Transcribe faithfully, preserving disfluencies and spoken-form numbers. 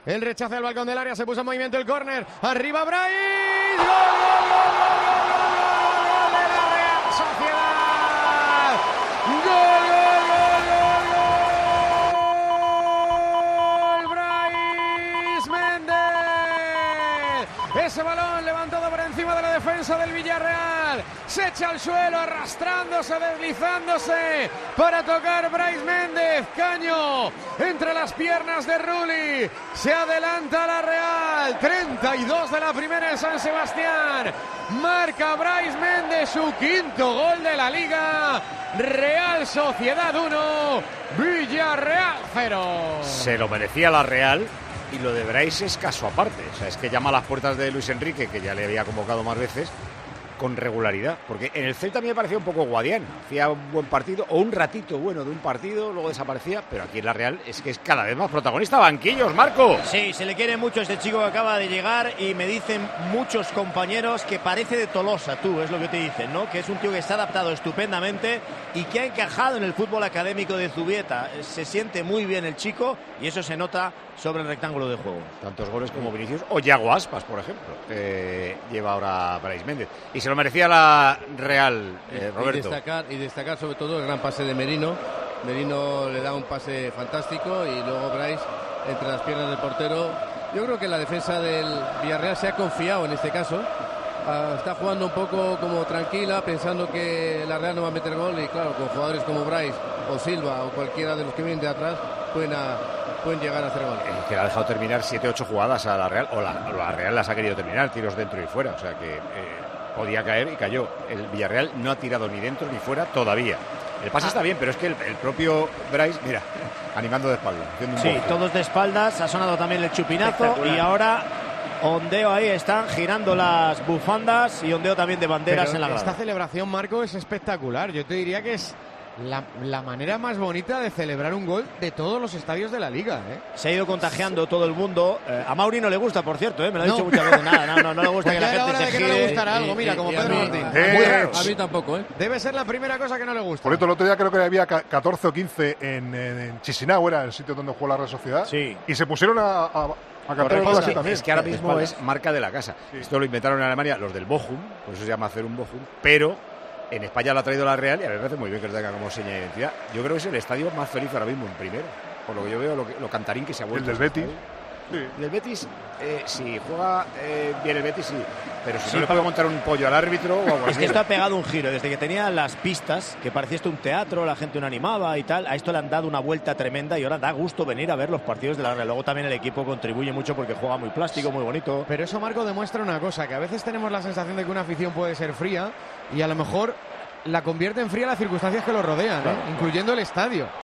El rechace al balcón del área, se puso en movimiento el córner. Arriba Brais. ¡Gol, gol, gol, gol, gol, gol, gol de la Real Sociedad! ¡Gol, gol, gol, gol, gol! Brais Méndez. Ese balón levantado por encima de la defensa del Villarreal. Se echa al suelo, arrastrándose, deslizándose para tocar Brais Méndez. Caño entre las piernas de Rulli. Se adelanta la Real. treinta y dos de la primera en San Sebastián. Marca Brais Méndez su quinto gol de la Liga. Real Sociedad uno, Villarreal cero. Se lo merecía la Real. Y lo de Brais es caso aparte. O sea, es que llama a las puertas de Luis Enrique, que ya le había convocado más veces, con regularidad. Porque en el Celta a mí me parecía un poco Guadián. Hacía un buen partido, o un ratito bueno de un partido, luego desaparecía. Pero aquí en la Real es que es cada vez más protagonista. Banquillos, Marco. Sí, se le quiere mucho a este chico que acaba de llegar. Y me dicen muchos compañeros que parece de Tolosa, tú, es lo que te dicen, ¿no? Que es un tío que se ha adaptado estupendamente y que ha encajado en el fútbol académico de Zubieta. Se siente muy bien el chico y eso se nota sobre el rectángulo de juego. Tantos goles como Vinicius o Yago Aspas, por ejemplo, que lleva ahora Brais Méndez. Y se lo merecía la Real, eh, Roberto. Y destacar, y destacar sobre todo el gran pase de Merino. Merino le da un pase fantástico y luego Brais entre las piernas del portero. Yo creo que la defensa del Villarreal se ha confiado en este caso. Uh, está jugando un poco como tranquila, pensando que la Real no va a meter gol y claro, con jugadores como Brais o Silva o cualquiera de los que vienen de atrás pueden, a, pueden llegar a hacer gol. El que ha dejado terminar siete ocho jugadas a la Real, o la, o la Real las ha querido terminar, tiros dentro y fuera, o sea que eh, podía caer y cayó. El Villarreal no ha tirado ni dentro ni fuera todavía. El pase ah. está bien, pero es que el, el propio Brais, mira, animando de espaldas. Sí, bote. Todos de espaldas, ha sonado también el chupinazo y ahora ondeo ahí, están girando las bufandas y ondeo también de banderas pero en la grada. Esta celebración, Marco, es espectacular. Yo te diría que es la, la manera más bonita de celebrar un gol de todos los estadios de la Liga, ¿eh? Se ha ido contagiando todo el mundo. Eh, a Mauri no le gusta, por cierto, ¿eh? Me lo ha no. dicho muchas veces. Nada, no, no, no le gusta pues que la gente se gire. No le gustará algo, mira, como Pedro Martín. Eh, a mí tampoco, ¿eh? Debe ser la primera cosa que no le gusta. Por cierto, el otro día creo que había catorce o quince en, en, en Chisinau, era el sitio donde jugó la Real Sociedad. Sí. Y se pusieron a... a A Correcto, es, que, también. es que ahora mismo es marca de la casa. Sí. Esto lo inventaron en Alemania los del Bochum, por eso se llama hacer un Bochum, pero en España lo ha traído la Real y a mí me parece muy bien que lo tenga como seña de identidad. Yo creo que es el estadio más feliz ahora mismo en primero, por lo que yo veo, lo, que, lo cantarín que se ha vuelto. El del Betis. Sí. El del Betis, eh, si juega eh, bien el Betis, sí. Pero si sí, no le puede montar un pollo al árbitro o algo así. Es que esto ha pegado un giro. Desde que tenía las pistas, que parecía esto un teatro, la gente no animaba y tal, a esto le han dado una vuelta tremenda y ahora da gusto venir a ver los partidos de la Real. Luego también el equipo contribuye mucho porque juega muy plástico, muy bonito. Pero eso, Marco, demuestra una cosa, que a veces tenemos la sensación de que una afición puede ser fría y a lo mejor la convierte en fría las circunstancias que lo rodean, claro, ¿eh? Incluyendo el estadio.